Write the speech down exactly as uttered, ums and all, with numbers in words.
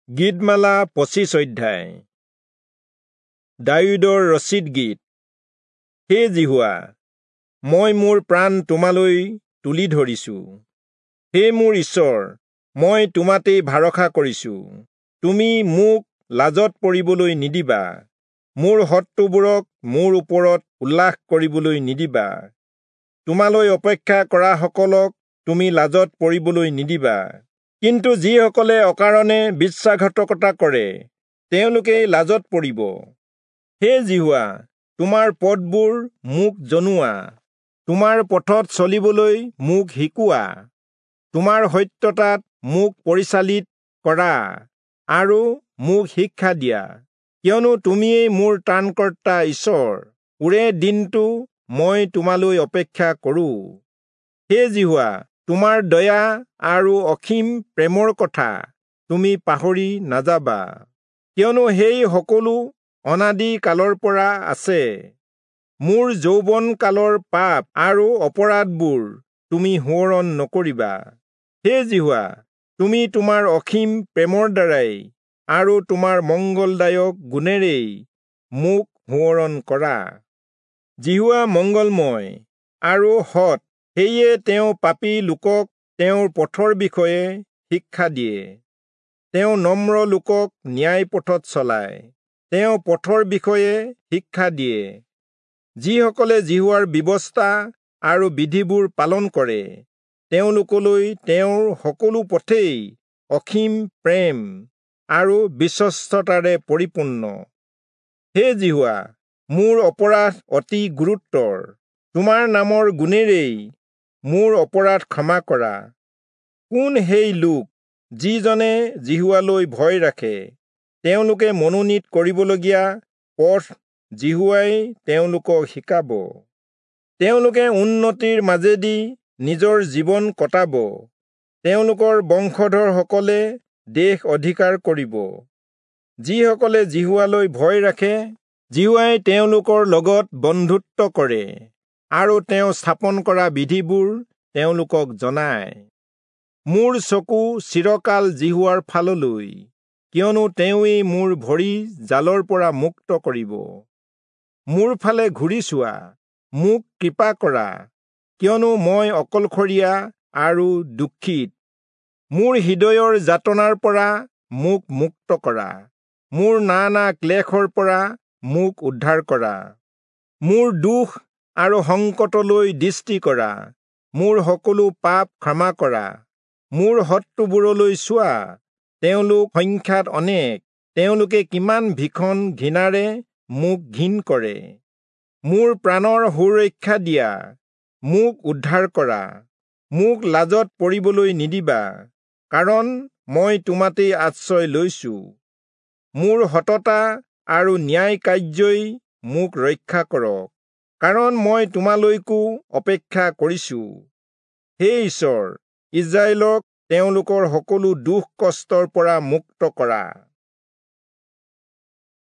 গীতমালা পঁচিছ অধ্যায়। দাউদৰ ৰচিদ গীত। হে জিহুৱা, মই মোৰ প্ৰাণ তোমালৈ তুলি ধৰিছোঁ। হে মোৰ ঈশ্বৰ, মই তোমাতেই ভৰসা কৰিছোঁ। তুমি মোক লাজত পৰিবলৈ নিদিবা। মোৰ শত্ৰুবোৰক মোৰ ওপৰত উল্লাস কৰিবলৈ নিদিবা। তোমালৈ অপেক্ষা কৰাসকলক তুমি লাজত পৰিবলৈ নিদিবা। কিন্তু যিসকলে অকাৰণে বিশ্বাসঘাতকতা কৰে, তেওঁলোকে লাজত পৰিব। হে জিহুৱা, তোমাৰ পথবোৰ মোক জনোৱা। তোমাৰ পথত চলিবলৈ মোক শিকোৱা। তোমাৰ সত্যতাত মোক পৰিচালিত কৰা আৰু মোক শিক্ষা দিয়া, কিয়নো তুমিয়েই মোৰ ত্ৰাণকৰ্তা ঈশ্বৰ। ওৰে দিনটো মই তোমালৈ অপেক্ষা কৰোঁ। হে জিহুৱা, তোমাৰ দয়া আৰু অসীম প্ৰেমৰ কথা তুমি পাহৰি নাযাবা, কিয়নো সেই সকলো অনাদি কালৰ পৰা আছে। মোৰ যৌৱন কালৰ পাপ আৰু অপৰাধবোৰ তুমি সোঁৱৰণ নকৰিবা। হে জিহুৱা, তুমি তোমাৰ অসীম প্ৰেমৰ দ্বাৰাই আৰু তোমাৰ মংগলদায়ক গুণেৰেই মোক সোঁৱৰণ কৰা। জিহুৱা মংগলময় আৰু সৎ, সেয়ে তেওঁ পাপী লোকক তেওঁৰ পথৰ বিষয়ে শিক্ষা দিয়ে। তেওঁ নম্ৰ লোকক ন্যায় পথত চলায়। তেওঁ পথৰ বিষয়ে শিক্ষা দিয়ে। যিসকলে জিহুৱাৰ ব্যৱস্থা আৰু বিধিবোৰ পালন কৰে, তেওঁলোকলৈ তেওঁৰ সকলো পথেই অসীম প্ৰেম আৰু বিশ্বস্ততাৰে পৰিপূৰ্ণ। হে জিহুৱা, মোৰ অপৰাধ অতি গুৰুতৰ। তোমাৰ নামৰ গুণেৰেই মোৰ অপৰাধ ক্ষমা কৰা। কোন সেই লোক যিজনে জিহুৱালৈ ভয় ৰাখে? তেওঁলোকে মনোনীত কৰিবলগীয়া পথ জিহুৱাই তেওঁলোকক শিকাব। তেওঁলোকে উন্নতিৰ মাজেদি নিজৰ জীৱন কটাব। তেওঁলোকৰ বংশধৰসকলে দেশ অধিকাৰ কৰিব। যিসকলে জিহুৱালৈ ভয় ৰাখে, জিহুৱাই তেওঁলোকৰ লগত বন্ধুত্ব কৰে আৰু তেওঁ স্থাপন কৰা বিধিবোৰ তেওঁলোকক জনায়। মোৰ চকু চিৰকাল জিহুৱাৰ ফাললৈ, কিয়নো তেওঁৱেই মোৰ ভৰি জালৰ পৰা মুক্ত কৰিব। মোৰ ফালে ঘূৰি চোৱা, মোক কৃপা কৰা, কিয়নো মই অকলশৰীয়া আৰু দুঃখিত। মোৰ হৃদয়ৰ যাতনাৰ পৰা মোক মুক্ত কৰা। মোৰ নানা ক্লেশৰ পৰা মোক উদ্ধাৰ কৰা। মোৰ দুখ আৰু সংকটলৈ দৃষ্টি কৰা। মোৰ সকলো পাপ ক্ষমা কৰা। মোৰ শত্ৰুবোৰলৈ চোৱা, তেওঁলোক সংখ্যাত অনেক। তেওঁলোকে কিমান ভীষণ ঘৃণাৰে মোক ঘিণ কৰে। মোৰ প্ৰাণৰ সুৰক্ষা দিয়া, মোক উদ্ধাৰ কৰা। মোক লাজত পৰিবলৈ নিদিবা, কাৰণ মই তোমাতেই আশ্ৰয় লৈছোঁ। মোৰ সততা আৰু ন্যায় কাৰ্যই মোক ৰক্ষা কৰক, কাৰণ মই তোমালৈকো অপেক্ষা কৰিছোঁ। হে ঈশ্বৰ, ইজৰাইলক তেওঁলোকৰ সকলো দুখ কষ্টৰ পৰা মুক্ত কৰা।